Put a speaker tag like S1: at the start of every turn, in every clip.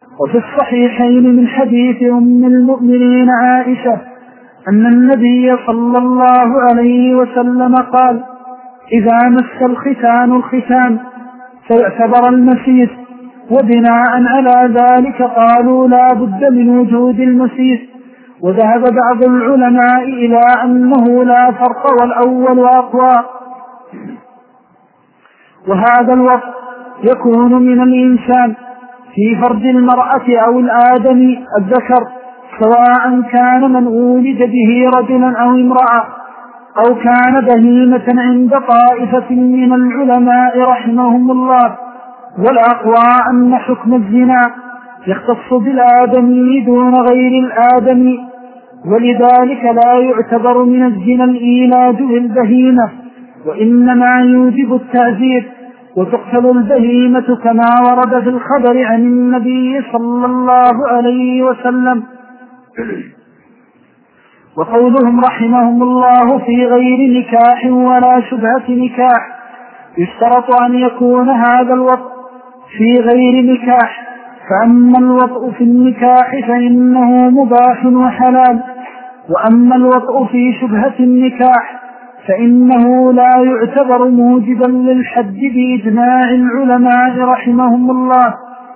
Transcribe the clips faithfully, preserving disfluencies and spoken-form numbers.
S1: وفي الصحيحين من حديث أم المؤمنين عائشة أن النبي صلى الله عليه وسلم قال: إذا مس الختان الختان فيعتبر المسيس. وبناء على ذلك قالوا لا بد من وجود المسيس. وذهب بعض العلماء إلى أنه لا فرق والأول أقوى. وهذا الوصف يكون من الإنسان في فرج المرأة أو الآدمي الذكر، سواء كان من ولد به رجلا أو امرأة، أو كان بهيمة عند طائفة من العلماء رحمهم الله. والأقوى أن حكم الزنا يختص بالآدمي دون غير الآدمي، ولذلك لا يعتبر من الزنا الإيلاد بالبهيمة، وإنما يوجب التعزير، وتقتل البهيمة كما ورد في الخبر عن النبي صلى الله عليه وسلم. وقولهم رحمهم الله في غير نكاح ولا شبهة نكاح، يشترط أن يكون هذا الوطء في غير نكاح، فأما الوطء في النكاح فإنه مباح وحلال، وأما الوطء في شبهة النكاح فإنه لا يعتبر موجبا للحد بإجماع العلماء رحمهم الله.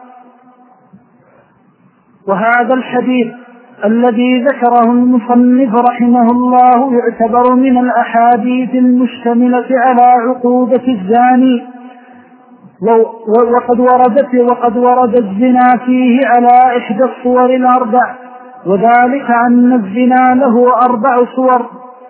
S1: وهذا الحديث الذي ذكره المصنف رحمه الله يعتبر من الأحاديث المشتملة على عقوبة الزاني، وقد وردت وقد ورد الزنا فيه على إحدى الصور الأربع، وذلك أن الزنا له أربع صور.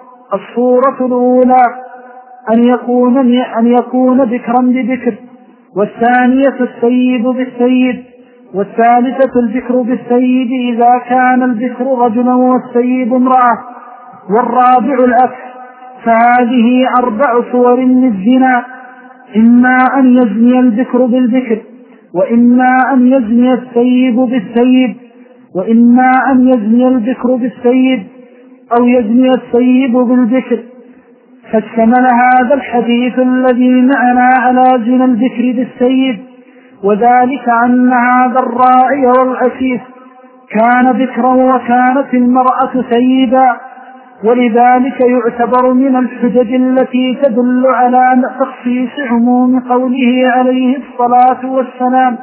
S1: الصورة الأولى أن يكون أن يكون ذكرا بذكر، والثانية السيد بالسيد، والثالثة الذكر بالسيد إذا كان الذكر رجلا والسيد امرأة، والرابع العكس. فهذه أربع صور للزنا: إما أن يزني الذكر بالذكر، وإما أن يزني السيد بالسيد، وإما أن يزني الذكر بالسيد أو يزني السيد بالذكر. فاشتمل هذا الحديث الذي معنا على زنا الذكر بالسيد، وذلك أن هذا الراعي والعسيس كان ذكرا وكانت المرأة سيدا، ولذلك يعتبر من الحجج التي تدل على تخصيص عموم قوله عليه الصلاة والسلام: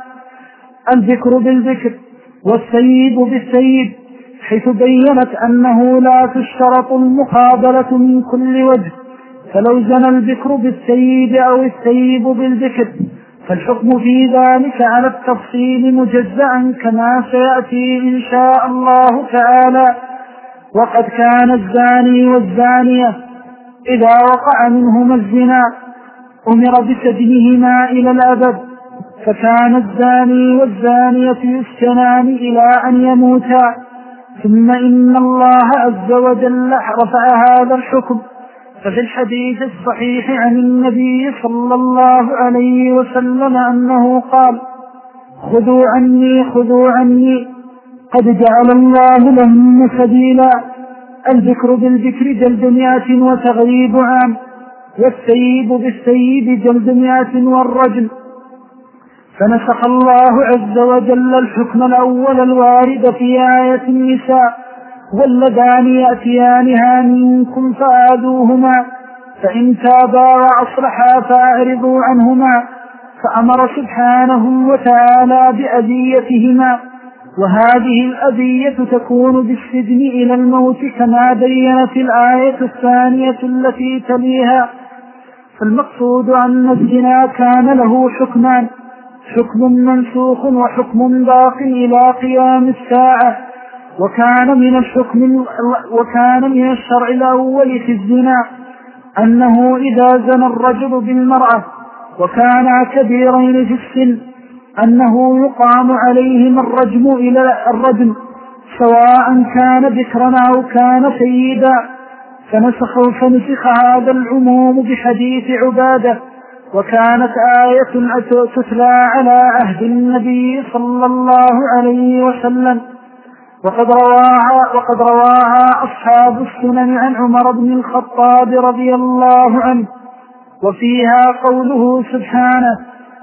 S1: الذكر بالذكر والسيد بالسيد، حيث بيّنت أنه لا تشترط المقابلة من كل وجه. فلو زنى الذكر بالسيد أو السيد بالذكر فالحكم في ذلك على التفصيل مجزأ كما سيأتي إن شاء الله تعالى. وقد كان الزاني والزانية إذا وقع منهما الزنا أمر بسجنهما إلى الأبد، فكان الزاني والزانية يسجنان إلى أن يموتا. ثم إن الله عز وجل رفع هذا الحكم، ففي الحديث الصحيح عن النبي صلى الله عليه وسلم أنه قال: خذوا عني خذوا عني قد جعل الله لهم سبيلا. الذكر بالذكر جلد مئة وتغريب عام، والسيب بالسيب جلد مئة والرجم. فنسخ الله عز وجل الحكم الأول الوارد في آية النساء: واللذان يأتيانها منكم فآذوهما فإن تابا وأصلحا فأعرضوا عنهما. فأمر سبحانه وتعالى بأذيتهما، وهذه الأذية تكون بالسجن إلى الموت كما بينت الآية الثانية التي تليها. فالمقصود أن الزنا كان له حكمان: حكم منسوخ وحكم باق إلى قيام الساعة. وكان من الحكم وكان من الشرع الأول في الزنا أنه إذا زنى الرجل بالمرأة وكان كبيرين في السن أنه يقام عليهم الرجم إلى الرجم، سواء كان ذكرا أو كان سيدا. فنسخ فنسخ هذا العموم بحديث عبادة، وكانت آية تتلى على عهد النبي صلى الله عليه وسلم. وقد رواها, وقد رواها أصحاب السنن عن عمر بن الخطاب رضي الله عنه، وفيها قوله سبحانه: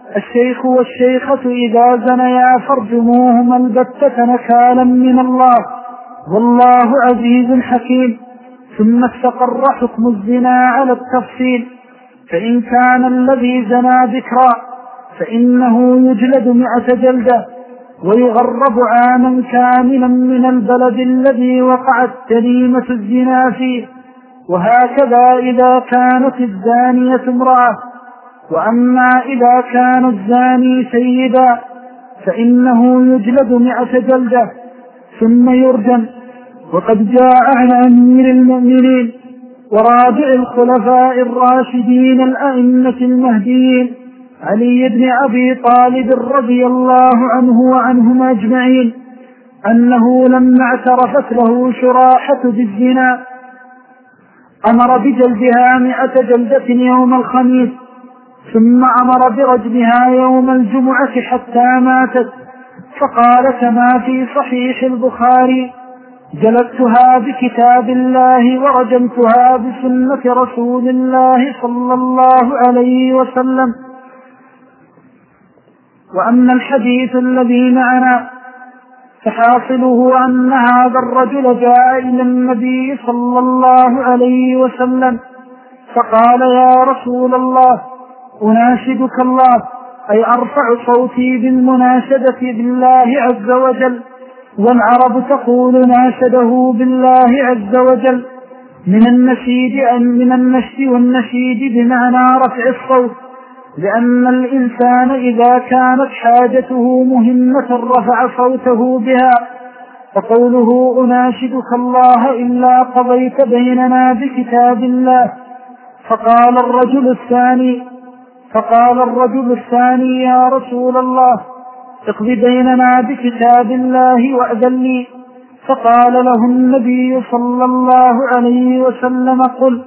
S1: الشيخ والشيخة إذا زنيا فارجموهما البتة نكالا من الله والله عزيز حكيم. ثم استقر حكم الزنا على التفصيل، فإن كان الذي زنا ذكرا فإنه يجلد مئة جلدة ويغرب عاما كاملا من البلد الذي وقعت جريمة الزنا فيه، وهكذا إذا كانت الزانية امرأة. وأما إذا كان الزاني سيدا فإنه يجلد مئة جلدة ثم يرجم. وقد جاء عن أمير المؤمنين ورابع الخلفاء الراشدين الأئمة المهديين علي بن أبي طالب رضي الله عنه وعنهم أجمعين أنه لما اعترفت له شراحة بالزنا أمر بجلدها مئة جلدة يوم الخميس، ثم أمر برجمها يوم الجمعة حتى ماتت، فقال كما في صحيح البخاري: جلدتها بكتاب الله ورجمتها بسنة رسول الله صلى الله عليه وسلم. وأما الحديث الذي معنا فحاصله أن هذا الرجل جاء إلى النبي صلى الله عليه وسلم فقال: يا رسول الله، أناشدك الله، أي أرفع صوتي بالمناشدة بالله عز وجل، والعرب تقول ناشده بالله عز وجل من النشيد أن من النشد والنشيد بمعنى رفع الصوت، لأن الإنسان إذا كانت حاجته مهمة رفع صوته بها. فقوله أناشدك الله إلا قضيت بيننا بكتاب الله. فقال الرجل الثاني فقال الرجل الثاني يا رسول الله، اقض بيننا بكتاب الله وأذن لي. فقال له النبي صلى الله عليه وسلم: قل.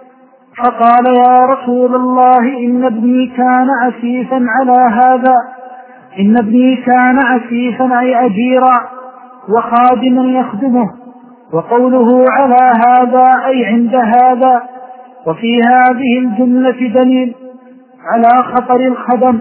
S1: فقال: يا رسول الله، إن ابني كان عسيفا على هذا إن ابني كان عسيفا أي أجيرا وخادما يخدمه، وقوله على هذا أي عند هذا. وفي هذه الجملة دليل على خطر الخدم،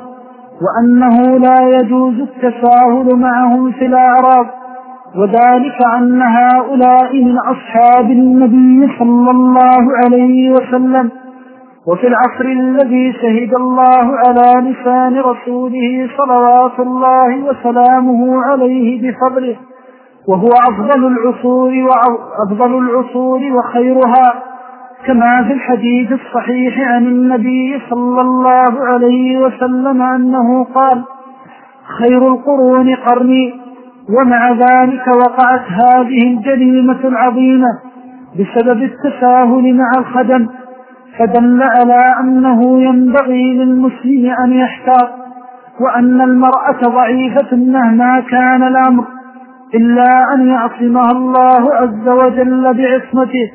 S1: وأنه لا يجوز التساهل معهم في الأعراض، وذلك أن هؤلاء من أصحاب النبي صلى الله عليه وسلم. وفي العصر الذي شهد الله على لسان رسوله صلوات الله وسلامه عليه بفضله، وهو أفضل العصور وأفضل العصور وخيرها، كما في الحديث الصحيح عن النبي صلى الله عليه وسلم أنه قال: خير القرون قرني. ومع ذلك وقعت هذه الجريمة العظيمة بسبب التساهل مع الخدم، فدل على أنه ينبغي للمسلم أن يحتاط، وأن المرأة ضعيفة مهما كان الأمر، إلا أن يعصمها الله عز وجل بعصمته.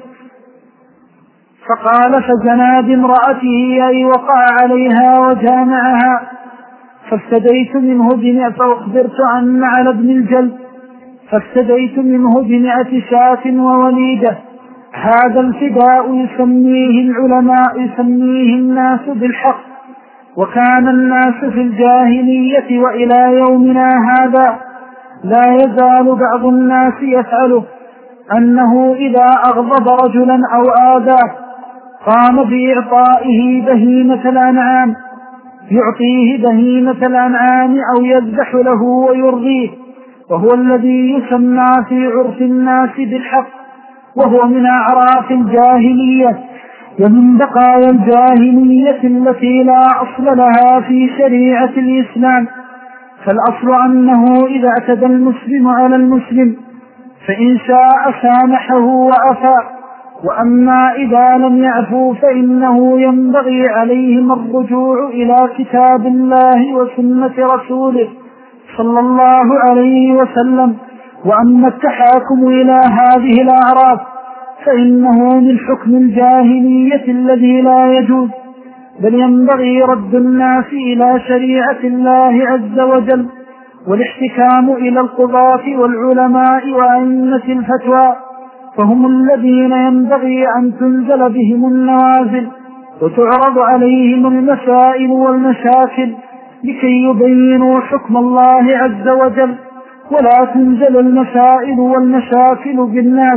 S1: فقال: فزنا بامرأته أي وقع عليها وجامعها، فافتديت منه بمئة فأخبرت أن على ابن الجلد فافتديت منه بمئة شاة ووليدة. هذا الفداء يسميه العلماء يسميه الناس بالحق، وكان الناس في الجاهلية وإلى يومنا هذا لا يزال بعض الناس يفعله، أنه إذا أغضب رجلا أو آذاه قام بإعطائه بهيمة الأنعام يعطيه بهيمة الأنعام أو يذبح له ويرضيه، وهو الذي يسمى في عرف الناس بالحق، وهو من أعراف الجاهلية ومن بقايا الجاهلية التي لا أصل لها في شريعة الإسلام. فالأصل أنه إذا اعتدى المسلم على المسلم فإن شاء سامحه وعفا، وأما إذا لم يعفوا فإنه ينبغي عليهم الرجوع إلى كتاب الله وسنة رسوله صلى الله عليه وسلم. وأما التحاكم إلى هذه الأعراف فإنه من حكم الجاهلية الذي لا يجوز، بل ينبغي رد الناس إلى شريعة الله عز وجل، والاحتكام إلى القضاة والعلماء وأئمة الفتوى، فهم الذين ينبغي أن تنزل بهم النوازل وتعرض عليهم المسائل والمشاكل، لكي يبينوا حكم الله عز وجل، ولا تنزل المسائل والمشاكل بالناس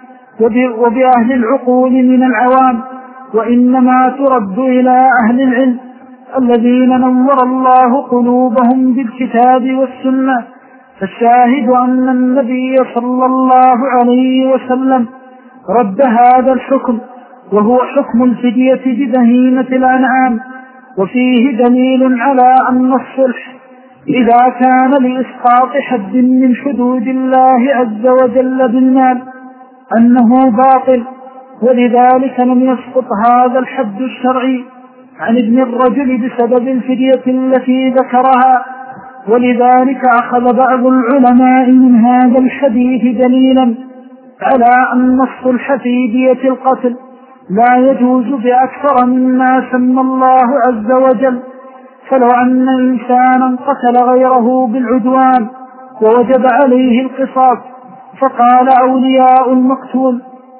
S1: وبأهل العقول من العوام، وإنما ترد إلى أهل العلم الذين نور الله قلوبهم بالكتاب والسنة. فالشاهد أن النبي صلى الله عليه وسلم رد هذا الحكم، وهو حكم الفدية ببهيمة الأنعام، وفيه دليل على أن الصلح إذا كان لإسقاط حد من حدود الله عز وجل بالمال أنه باطل، ولذلك لم يسقط هذا الحد الشرعي عن ابن الرجل بسبب الفدية التي ذكرها. ولذلك أخذ بعض العلماء من هذا الحديث دليلا على أن الصلح في دية القتل لا يجوز بأكثر مما سمى الله عز وجل. فلو أن إنسانا قتل غيره بالعدوان ووجب عليه القصاص، فقال أولياء المقتول: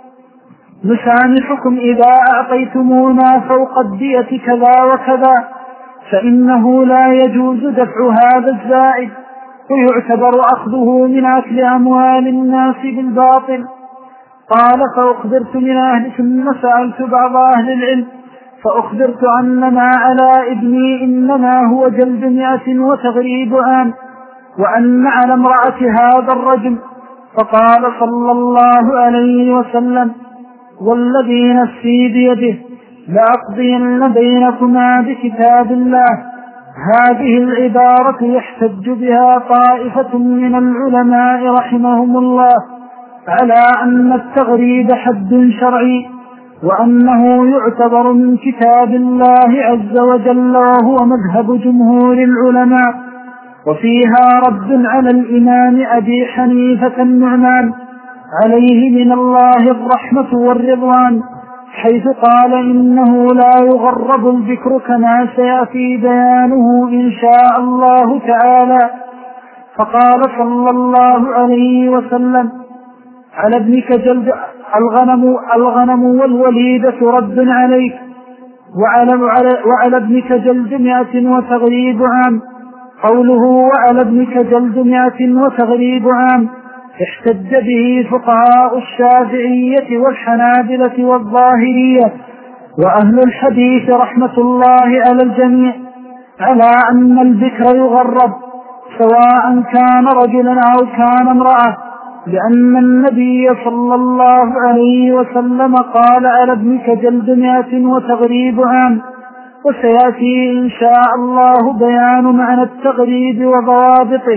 S1: نسامحكم إذا أعطيتمونا فوق الدية كذا وكذا، فإنه لا يجوز دفع هذا الزائد، ويعتبر أخذه من أكل أموال الناس بالباطل. قال: فأخبرت من أهل ثم سألت بعض أهل العلم فأخبرت أن ما على ابني إنما هو جلد مئة وتغريب عام، وأن على امرأة هذا الرجل. فقال صلى الله عليه وسلم: والذي نفسي بيده لأقضين بينكما بكتاب الله. هذه العبارة يحتج بها طائفة من العلماء رحمهم الله على أن التغريب حد شرعي، وأنه يعتبر من كتاب الله عز وجل، وهو مذهب جمهور العلماء. وفيها رد على الإمام أبي حنيفة النعمان عليه من الله الرحمة والرضوان، حيث قال: إنه لا يغرب الذكر كما سيأتي بيانه إن شاء الله تعالى. فقال صلى الله عليه وسلم: على ابنك جلد الغنم, الغنم والوليدة رد عليك، وعلى, وعلى ابنك جلد مئة وتغريب عام. قوله وعلى ابنك جلد مئة وتغريب عام احتج به فقهاء الشافعية والحنابلة والظاهرية وأهل الحديث رحمة الله على الجميع على أن البكر يغرب سواء كان رجلا أو كان امرأة، لأن النبي صلى الله عليه وسلم قال: على ابنك جلد مئة وتغريب عام. وسيأتي إن شاء الله بيان معنى التغريب وضوابطه.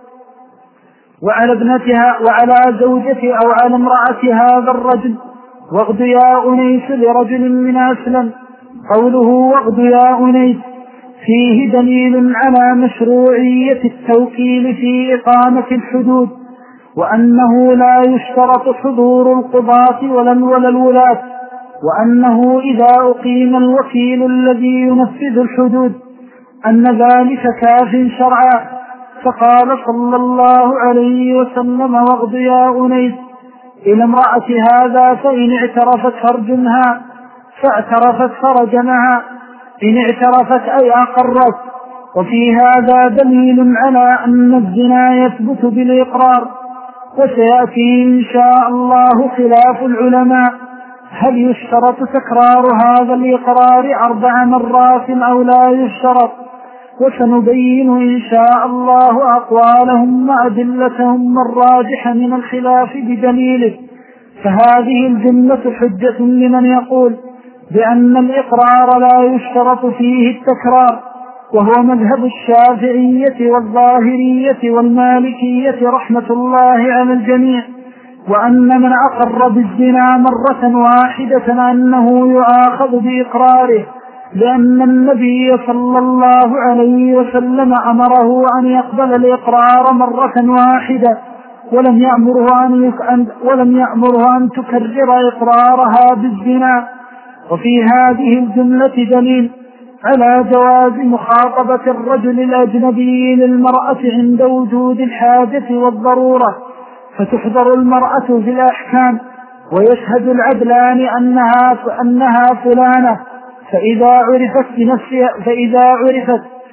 S1: وعلى ابنتها وعلى زوجته أو على امرأة هذا الرجل. واغد يا أنيس لرجل من أسلم. قوله واغد يا أنيس فيه دليل على مشروعية التوكيل في إقامة الحدود، وأنه لا يشترط حضور القضاة ولا الولاة، وأنه إذا أقيم الوكيل الذي ينفذ الحدود أن ذلك كاف شرعا. فقال صلى الله عليه وسلم: واغد يا أنيس إلى امرأة هذا فإن اعترفت فرجمها، فاعترفت فرجمها، إن اعترفت أي أقرت. وفي هذا دليل على أن الزنا يثبت بالإقرار. وسيأتي إن شاء الله خلاف العلماء هل يشترط تكرار هذا الإقرار أربع مرات أو لا يشترط، وسنبين إن شاء الله أقوالهم وأدلتهم الراجحة من الخلاف بدليله. فهذه الجملة حجة لمن يقول بأن الإقرار لا يشترط فيه التكرار، وهو مذهب الشافعية والظاهرية والمالكية رحمة الله على الجميع، وأن من أقر بالزنا مرة واحدة أنه يؤاخذ بإقراره، لأن النبي صلى الله عليه وسلم أمره أن يقبل الإقرار مرة واحدة، ولم يأمره أن, يك... ولم يأمره أن تكرر إقرارها بالزنا. وفي هذه الجملة دليل على جواز مخاطبة الرجل الأجنبي للمرأة عند وجود الحاجة والضرورة، فتحضر المرأة في الأحكام ويشهد العدلان أنها, أنها فلانة، فإذا عرفت بنفسها فإذا عرفت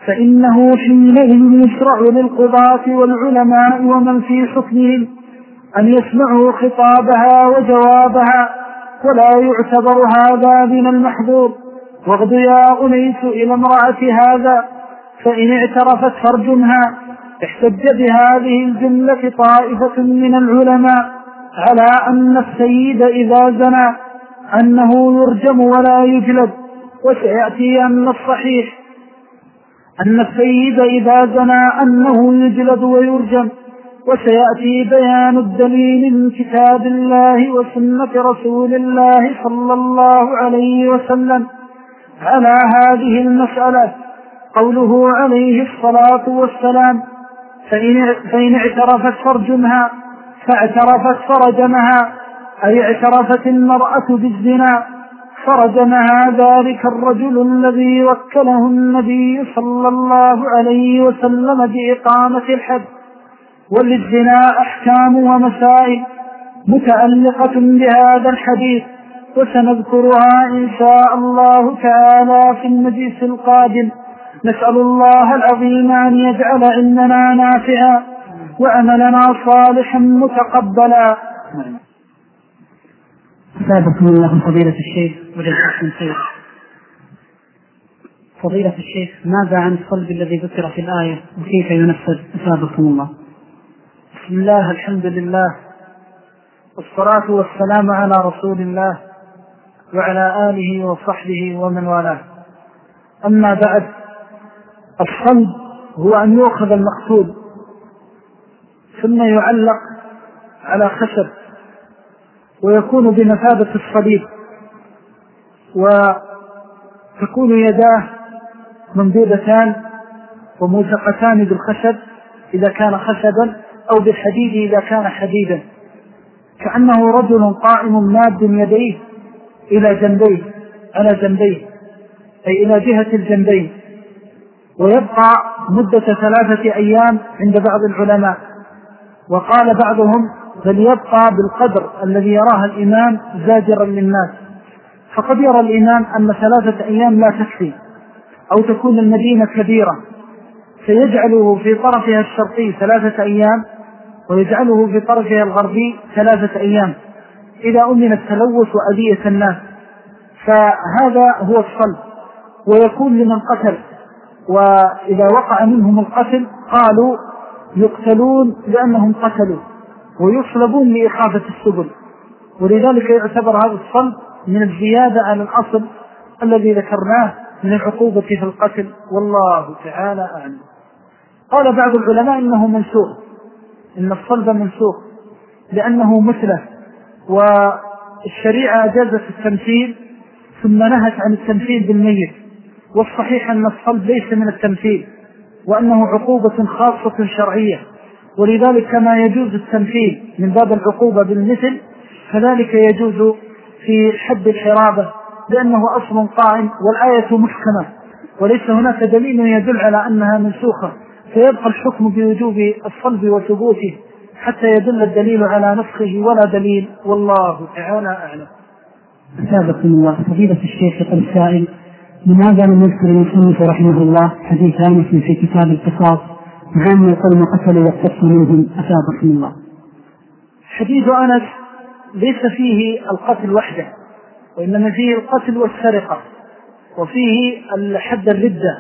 S1: فإنه حينئذ يشرع للقضاة والعلماء ومن في حكمهم أن يسمعوا خطابها وجوابها، ولا يعتبر هذا من المحظور. واغد يا أنيس إلى امرأة هذا، فإن اعترفت فارجمها. احتج بهذه الجملة طائفة من العلماء على أن السيد إذا زنى أنه يرجم ولا يجلد، وسيأتي أن الصحيح أن السيد إذا زنى أنه يجلد ويرجم، وسيأتي بيان الدليل من كتاب الله وسنة رسول الله صلى الله عليه وسلم على هذه المسألة. قوله عليه الصلاة والسلام: فإن اعترفت فارجمها، فاعترفت فرجمها، أي اعترفت المرأة بالزنا فرجمها ذلك الرجل الذي وكله النبي صلى الله عليه وسلم بإقامة الحد. وللزنا أحكام ومسائل متعلقة بهذا الحديث، وسنذكرها إن شاء الله تعالى في المجلس القادم. نسأل الله العظيم أن يجعل علمنا نافعا وعملنا صالحا متقبلا.
S2: أثابكم الله فضيلة الشيخ وجزاكم خير. فضيلة الشيخ، ماذا عن الصلب الذي ذكر في الآية وكيف ينفذ؟ أثابكم الله.
S1: بسم الله، الحمد لله، والصلاة والسلام على رسول الله وعلى آله وصحبه ومن والاه. أما بعد، الصلب هو أن يؤخذ المقتول ثم يعلق على خشب ويكون بمثابة الصليب، وتكون يداه ممدودتان وموثقتان بالخشب إذا كان خشبا أو بالحديد إذا كان حديدا، كأنه رجل قائم ماد يديه إلى جنبيه على جنبيه أي إلى جهة الجنبين، ويبقى مدة ثلاثة أيام عند بعض العلماء. وقال بعضهم بل يبقى بالقدر الذي يراه الإمام زاجرا للناس، فقد يرى الإمام أن ثلاثة أيام لا تكفي أو تكون المدينة كبيرة، فيجعله في طرفها الشرقي ثلاثة أيام ويجعله في طرفها الغربي ثلاثة أيام إذا أمن التلوث وأذية الناس. فهذا هو الصلب، ويكون لمن قتل، وإذا وقع منهم القتل قالوا يقتلون لأنهم قتلوا ويصلبون لإخافة السبل، ولذلك يعتبر هذا الصلب من الزيادة على الأصل الذي ذكرناه من العقوبة في القتل، والله تعالى أعلم. قال بعض العلماء إنه منسوخ، إن الصلب منسوخ لأنه مثله، والشريعة أجازت التمثيل ثم نهت عن التمثيل بالميت، والصحيح أن الصلب ليس من التمثيل وأنه عقوبة خاصة شرعية، ولذلك كما يجوز التمثيل من باب العقوبة بالمثل كذلك يجوز في حد الحرابة لأنه أصل قائم والآية محكمة وليس هناك دليل يدل على أنها منسوخة، فيبقى الحكم بوجوب الصلب وثبوته حتى يدل الدليل على نسخه ولا دليل، والله تعالى أعلم.
S2: أثابكم الله. فضيلة الشيخ يقول السائل: لماذا لم يذكر المصنف رحمه الله حديث أنس في كتاب القصاص مع أن القوم قتلوا واقتصوا منهم؟ أثابكم الله.
S1: حديث أنس ليس فيه القتل وحده، وإنما فيه القتل والسرقة وفيه الحد الردة،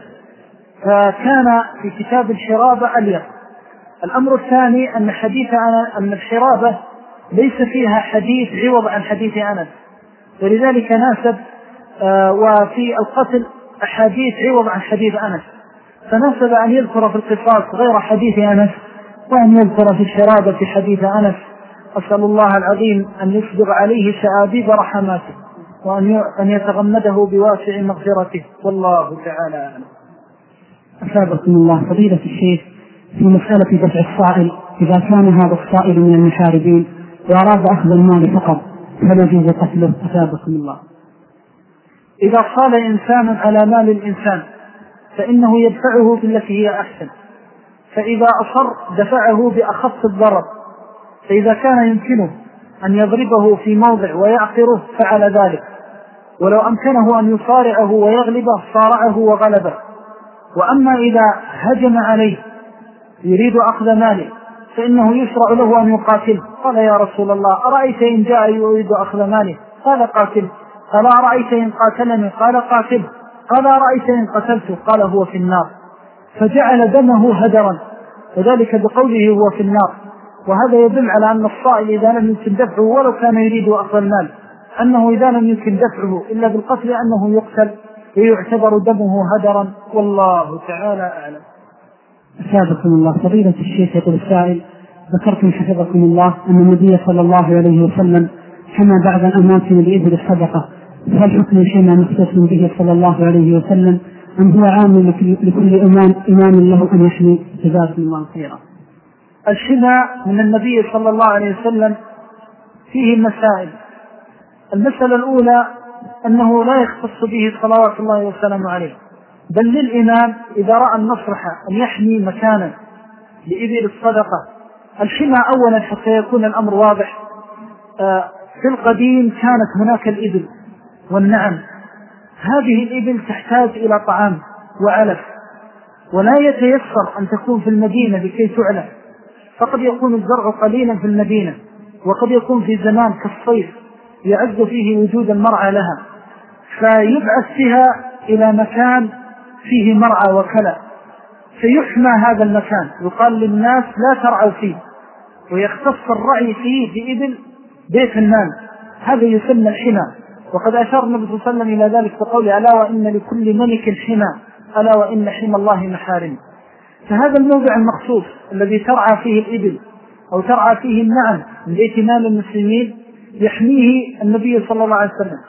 S1: فكان في كتاب الحرابة أليق. الأمر الثاني أن حديث أن الحرابة ليس فيها حديث عوض عن حديث أنس، ولذلك ناسب آه وفي القتل أحاديث عوض عن حديث أنس، فناسب أن يذكر في القصاص غير حديث أنس وأن يذكر في الحرابة في حديث أنس. أسأل الله العظيم أن يصبر عليه شآبيب رحماته وأن يتغمده بواسع مغفرته، والله تعالى أعلم.
S2: أثابكم الله. فضيلة الشيخ، في مسألة دفع الصائل، إذا كان هذا الصائل من المحاربين وأراد أخذ المال فقط فلا يجوز قتله؟ أثابكم الله.
S1: إذا صال إنسان على مال الإنسان فإنه يدفعه بالتي هي أحسن، فإذا أصر دفعه بأخف الضرر، فإذا كان يمكنه أن يضربه في موضع ويعقره فعل ذلك، ولو أمكنه أن يصارعه ويغلبه صارعه وغلبه، وأما إذا هجم عليه يريد أخذ ماله فإنه يشرع له أن يقاتل. قال يا رسول الله أرأيت إن جاء يريد أخذ ماله؟ قال قاتل. قال أرأيت إن قاتلني؟ قال قاتل. قال أرأيت إن قتلته؟ قال هو في النار. فجعل دمه هدرا، وذلك بقوله هو في النار. وهذا يدل على أن الصائل إذا لم يمكن دفعه ولو كان يريد أخذ المال، أنه إذا لم يمكن دفعه إلا بالقتل أنه يقتل ويعتبر دمه هدرا، والله تعالى أعلم.
S2: أسابقكم الله. فضيلة الشيخ يقول السائل: ذكرتم حفظكم الله أن النبي صلى الله عليه وسلم حمى بعض الأماكن لإبل الصدقة، هل حكم الحمى مختص به صلى الله عليه وسلم أم هو عام لكل إمام إمام له أن يحمي؟ جزاكم الله خيرا.
S1: الحمى من النبي صلى الله عليه وسلم فيه مسائل. المسألة الأولى أنه لا يختص به صلوات الله وسلامه عليه، بل للإمام إذا رأى المصلحة أن يحمي مكانا لإبل الصدقة. الحمى أولا حتى يكون الأمر واضح، في القديم كانت هناك الإبل والنعم، هذه الإبل تحتاج إلى طعام وعلف، ولا يتيسر أن تكون في المدينة لكي تعلف، فقد يكون الزرع قليلا في المدينة، وقد يكون في زمان كالصيف يعز فيه وجود المرعى لها، فيبعث فيها إلى مكان فيه مرعى وكلى، فيحمى هذا المكان، يقال للناس لا ترعوا فيه، ويختص الرعي فيه بإبل بيت المال، هذا يسمى الحمى. وقد أشار النبي صلى الله عليه وسلم إلى ذلك بقوله: ألا وإن لكل ملك حمى، ألا وإن حمى الله محارم. فهذا الموضع المخصوص الذي ترعى فيه الإبل أو ترعى فيه النعم من بيت مال المسلمين يحميه النبي صلى الله عليه وسلم،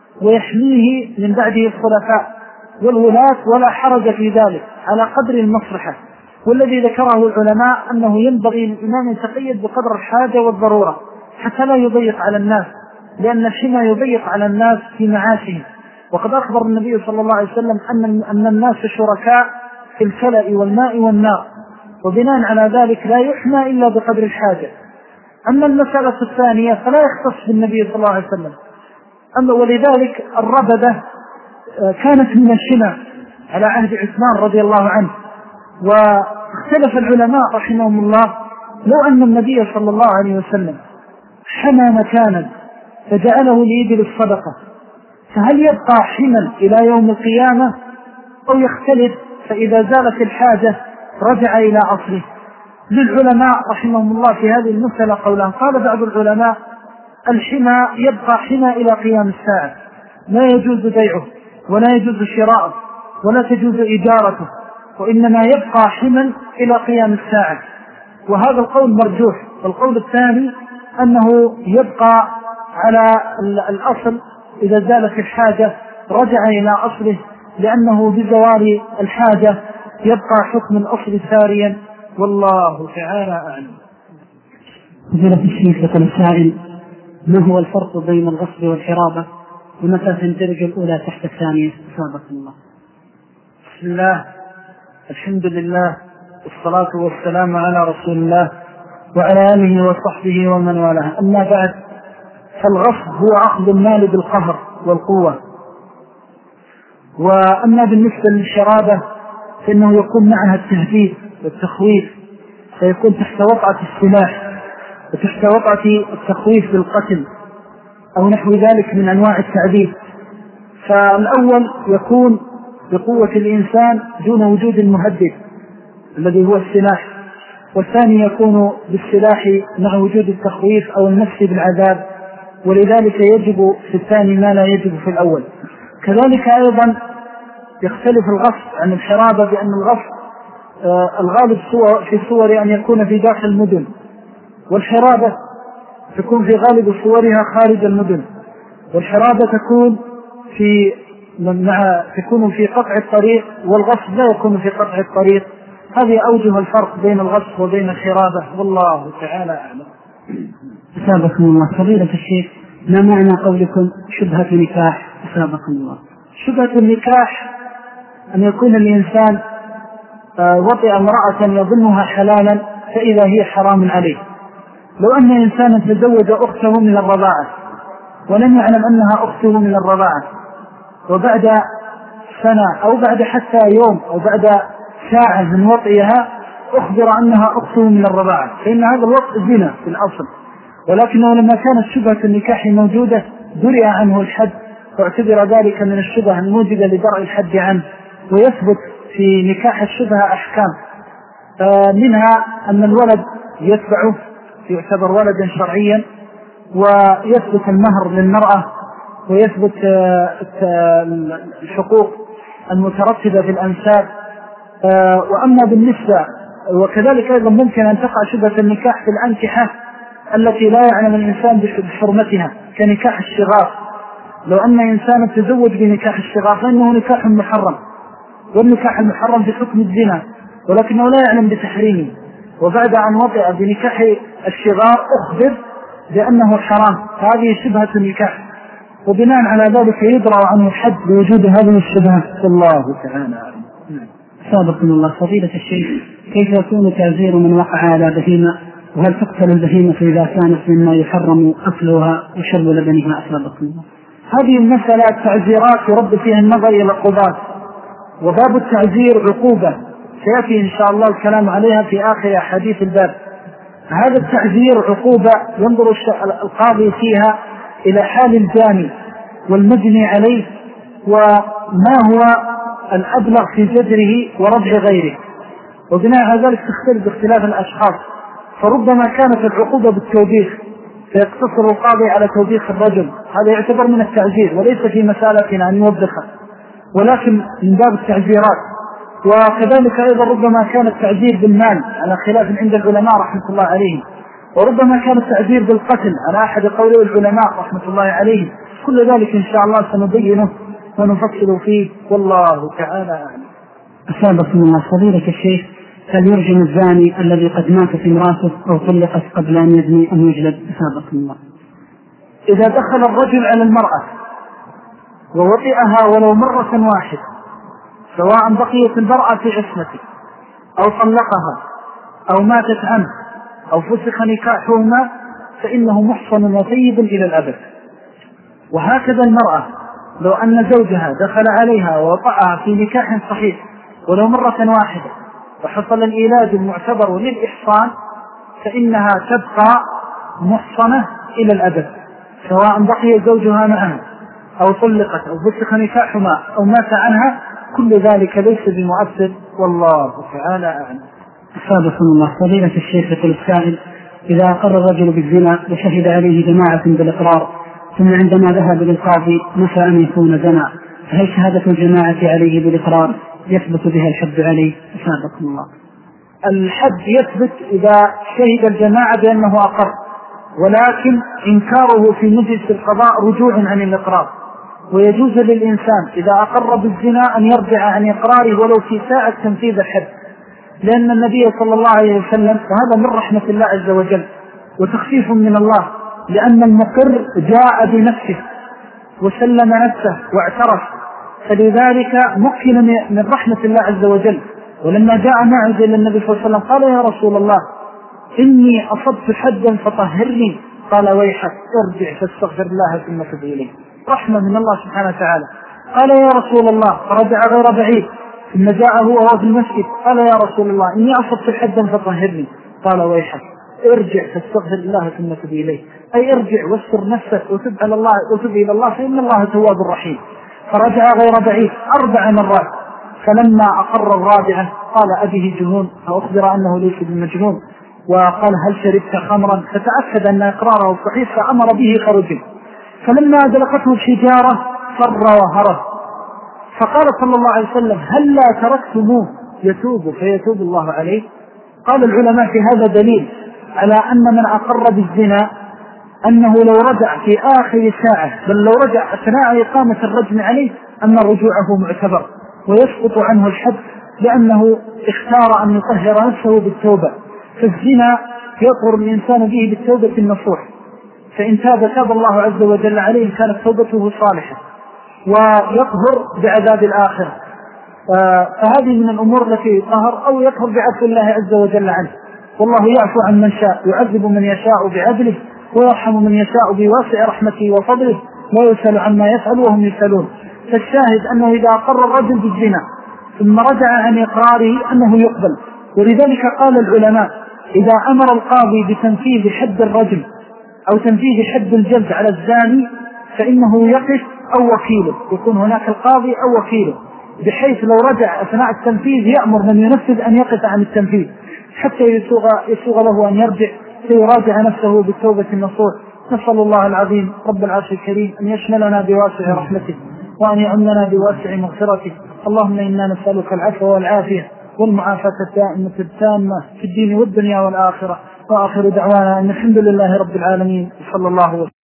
S1: ويحميه من بعده الخلفاء والولاة، ولا حرج في ذلك على قدر المصلحة. والذي ذكره العلماء أنه ينبغي للإمام يتقيد بقدر الحاجة والضرورة حتى لا يضيق على الناس، لأن الحمى يضيق على الناس في معاشهم. وقد أخبر النبي صلى الله عليه وسلم أن الناس شركاء في الكلأ والماء والنار، وبناء على ذلك لا يحمى إلا بقدر الحاجة. أما المسألة الثانية فلا يختص بالنبي صلى الله عليه وسلم، أما ولذلك الربدة كانت من الحمى على عهد عثمان رضي الله عنه. واختلف العلماء رحمهم الله: لو أن النبي صلى الله عليه وسلم حمى مكانا فجعله لإبل الصدقة، فهل يبقى حمى إلى يوم القيامة أو يختلف فإذا زالت الحاجة رجع إلى أصله؟ للعلماء رحمهم الله في هذه المسألة قولان. قال بعض العلماء: الحمى يبقى حمى إلى قيام الساعة، لا يجوز بيعه ولا يجوز شراءه ولا تجوز إجارته، وإنما يبقى حمى إلى قيام الساعة، وهذا القول مرجوح. والقول الثاني أنه يبقى على الأصل، إذا زالت الحاجة رجع إلى أصله، لأنه بزوال الحاجة يبقى حكم الأصل ساريا، والله تعالى أعلم.
S2: فضيلة الشيخ يقول السائل: ما هو الفرق بين الغصب والحرابة، ومتى تندرج الأولى تحت الثانية؟ سابق الله.
S1: بسم الله، الحمد لله، والصلاة والسلام على رسول الله وعلى آله وصحبه ومن والاه. أما بعد، فالغصب هو أخذ المال بالقهر والقوة. وأما بالنسبة للحرابة فإنه يكون معها التهديد والتخويف، فيكون تحت وطأة السلاح وتحت وطأة التخويف بالقتل أو نحو ذلك من أنواع التعذيب. فالأول يكون بقوة الإنسان دون وجود المهدد الذي هو السلاح، والثاني يكون بالسلاح مع وجود التخويف أو النفس بالعذاب، ولذلك يجب في الثاني ما لا يجب في الأول. كذلك أيضا يختلف الغصب عن الحرابة، بأن الغصب آه الغالب في صور أن يكون في داخل المدن، والحرابة تكون في غالب صورها خارج المدن. والحرابة تكون في مع تكون في قطع الطريق، والغصب لا يكون في قطع الطريق. هذه أوجه الفرق بين الغصب وبين الحرابة، والله تعالى أعلم.
S2: أسابقكم الله. فضيلة الشيخ، ما معنى قولكم شبهة نكاح؟ أسابقكم الله.
S1: شبهة النكاح أن يكون الإنسان وطئ امرأة يظنها حلالا فإذا هي حرام عليه. لو أن إنسانا تزوج أخته من الرضاعة ولم يعلم أنها أخته من الرضاعة، وبعد سنة أو بعد حتى يوم أو بعد ساعة من وطئها أخبر أنها أخته من الرضاعة، فإن هذا الوطء زنا في الأصل، ولكنه لما كانت شبهة النكاح موجودة درئ عنه الحد، واعتبر ذلك من الشبهة الموجبة لدرء الحد عنه، ويثبت في نكاح الشبهة أحكام، منها أن الولد يتبعه يعتبر ولدا شرعيا، ويثبت المهر للمرأة، ويثبت الحقوق المترتبة في الأنساب. وأما بالنسبة وكذلك أيضا ممكن أن تقع شبهة النكاح في الأنكحة التي لا يعلم الإنسان بحرمتها كنكاح الشغار. لو أن إنسان تزوج بنكاح الشغار فإنه نكاح محرم، والنكاح المحرم بحكم الزنا، ولكنه لا يعلم بتحريمه، وبعد أن وطئ بنكاح الشغار أخبر بأنه حرام، هذه شبهة النكاح، وبناء على ذلك يدرى عنه الحد بوجود هذه الشبهة. الله تعالى
S2: سابقا الله. فضيلة الشيخ، كيف يكون تعزير من وقع على بهيمة، وهل تقتل البهيمة إذا كانت مما يحرم أكلها وشرب لبنها؟ أسابقا الله.
S1: هذه المسألة تعزيرات يرد فيها النظر إلى القضاة، وباب التعزير عقوبة سيأتي إن شاء الله الكلام عليها في آخر حديث الباب. هذا التعزير عقوبة ينظر القاضي فيها إلى حال الجاني والمجني عليه، وما هو الأبلغ في زجره وربع غيره، وبناء على ذلك تختلف باختلاف الأشخاص. فربما كانت العقوبة بالتوبيخ فيقتصر القاضي على توبيخ الرجل، هذا يعتبر من التعزير وليس في مسألتنا أن نوبخه، ولكن من باب التعزيرات. وكذلك أيضا ربما كان التعزير بالمال على خلاف عند العلماء رحمة الله عليهم، وربما كان التعزير بالقتل على أحد قولي العلماء رحمة الله عليهم. كل ذلك إن شاء الله سنبينه ونفصل فيه، والله تعالى أعلم.
S2: أسابقكم الله. فضيلة الشيخ، هل يرجم الزاني الذي قد ماتت امرأته أو طلقت قبل أن يزني أم يجلد؟ أسابقكم الله.
S1: إذا دخل الرجل على المرأة ووطئها ولو مرة واحدة، سواء بقيت المرأة في عصمته أو طلقها أو ماتت عنه أو فسخ نكاحهما، فإنه محصن وثيب إلى الأبد. وهكذا المرأة لو أن زوجها دخل عليها ووطأها في نكاح صحيح ولو مرة واحدة وحصل الإيلاد المعتبر للإحصان، فإنها تبقى محصنة إلى الأبد، سواء بقي زوجها معها أو طلقت أو فسخ نكاحهما أو مات عنها، كل ذلك ليس بمؤثر، والله تعالى أعلم.
S2: أسابقكم الله. فضيلة الشيخ، يقول السائل: إذا أقر الرجل بالزنا وشهد عليه جماعة بالإقرار، ثم عندما ذهب للقاضي نفى أن يكون زنا، فهل شهادة الجماعة عليه بالإقرار يثبت بها الحد عليه؟ أسابقكم الله.
S1: الحد يثبت إذا شهد الجماعة بأنه أقر، ولكن إنكاره في مجلس القضاء رجوع عن الإقرار، ويجوز للإنسان إذا أقر بالزنا أن يرجع عن إقراره ولو في ساعة تنفيذ الحد، لأن النبي صلى الله عليه وسلم، وهذا من رحمة الله عز وجل وتخفيف من الله، لأن المقر جاء بنفسه وسلم نفسه واعترف، فلذلك مكن من رحمة الله عز وجل. ولما جاء معه إلى النبي صلى الله عليه وسلم قال: يا رسول الله، إني أصبت حدا فطهرني. قال: ويحك، ارجع فاستغفر الله ثم تب إليه. رحمة من الله سبحانه وتعالى. قال: يا رسول الله، فرجع غير بعيد، ثم جاء هو وهو في المسجد قال: يا رسول الله، إني أصبت حدا فطهرني. قال: ويحك، ارجع فاستغفر الله ثم تب إليه، أي ارجع واستر نفسك وتب على الله وتب إلى الله، فإن الله تواب رحيم. فرجع غير بعيد أربع مرات، فلما أقر الرابعة قال: أبيه جنون، فأخبر أنه ليس بمجنون، وقال: هل شربت خمرا؟ فتأكد أن إقراره صحيح فأمر به خرجه. فلما أدلقته الحجارة فر وهرب، فقال صلى الله عليه وسلم: هل لا تركتموه يتوب فيتوب الله عليه؟ قال العلماء في هذا دليل على أن من أقر بالزنا أنه لو رجع في آخر ساعة، بل لو رجع أثناء إقامة الرجم عليه، أن رجوعه معتبر ويسقط عنه الحد، لأنه اختار أن يطهر نفسه بالتوبة. فالزنا يطهر الإنسان به بالتوبة النصوح، فإن تاب تاب الله عز وجل عليه كانت توبته صالحة، ويطهر بعذاب الآخرة. فهذه من الأمور التي يطهر أو يطهر بعفو الله عز وجل عنه، والله يعفو عن من شاء، يعذب من يشاء بعدله، ويرحم من يشاء بواسع رحمته وفضله، ويسأل عما يفعل وهم يسألون. فالشاهد أنه إذا أقر الرجل بالزنا ثم رجع عن إقراره أنه يقبل. ولذلك قال العلماء إذا أمر القاضي بتنفيذ حد الرجم أو تنفيذ حد الجلد على الزاني فإنه يقف أو وكيله، يكون هناك القاضي أو وكيله، بحيث لو رجع أثناء التنفيذ يأمر من ينفذ أن يقف عن التنفيذ حتى يسوغ, يسوغ له أن يرجع فيراجع نفسه بالتوبة النصوح. نسأل الله العظيم رب العرش الكريم أن يشملنا بواسع رحمته وأن يعمنا بواسع مغفرته. اللهم إنا نسألك العفو والعافية والمعافاة الدائمة التامة في الدين والدنيا والآخرة. وآخر دعوانا أن الحمد لله رب العالمين صلى الله وسلم.